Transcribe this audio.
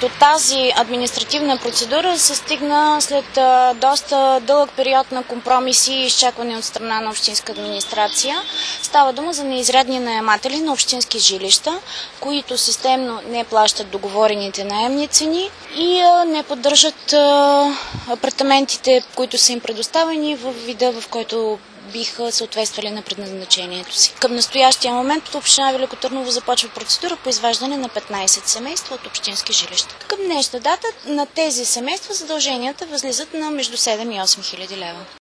До тази административна процедура се стигна след доста дълъг период на компромиси и изчакване от страна на общинска администрация. Става дума за неизрядни наематели на общински жилища, които системно не плащат договорените наемни цени и не поддържат апартаментите, които са им предоставени в вида, в който биха съответствали на предназначението си. Към настоящия момент община Велико Търново започва процедура по изваждане на 15 семейства от общински жилища. Към днешна дата на тези семейства задълженията възлизат на между 7 и 8 хиляди лева.